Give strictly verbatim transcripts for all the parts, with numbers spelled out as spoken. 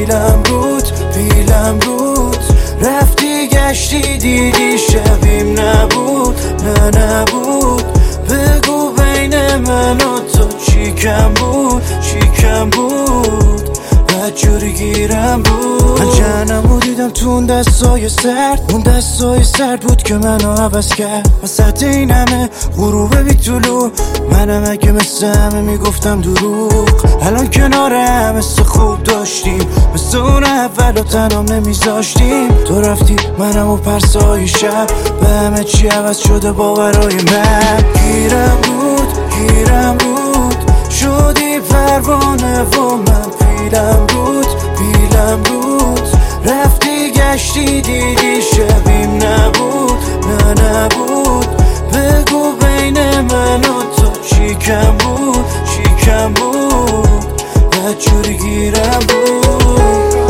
پیلم بود پیلم بود رفتی گشتی دیدی شبیم نبود نه نبود بگو بین من و تو چی کم بود چی کم بود بدجوری گیرم بود من جهنمو دیدم تو اون دستای سرد اون دستای سرد بود که منو عوض کرد وسط این همه غروب بی طلوع منم اگه مثل همه میگفتم دروغ الان کنار هم مثل خوب داشتیم مثل اون اول و تنام نمیذاشتیم تو رفتی منم و پرسای شب به همه چی عوض شده باورای من گیرم بود گیرم بود شدی پروانه و من پیلم بود پیلم بود رفتی گشتی دیدی شبیم نبود نه نبود بگو بین من و تو چی کم بود چی کم بود بدجوری گیرم بود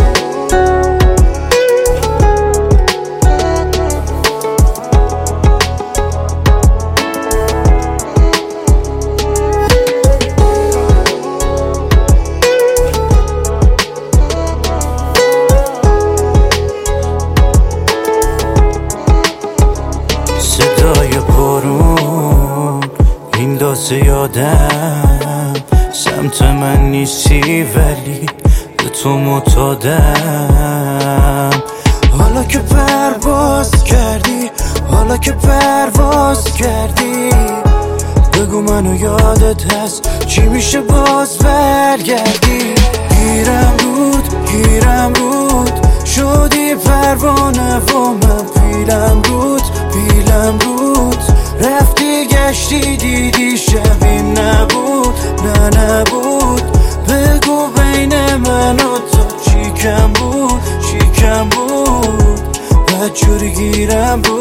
صدای بارون این دازه یادم سمت من نیستی ولی به تو معتادم حالا که پرواز کردی حالا که پرواز کردی بگو منو یادت هست چی میشه باز برگردی گیرم بود گیرم بود شدی پروانه و من پیلم بود پیلم بود رفتی گشتی دیدی شبیم نبود نه نبود بگو بین من و تو چی کم بود چی کم بود بدجوری گیرم بود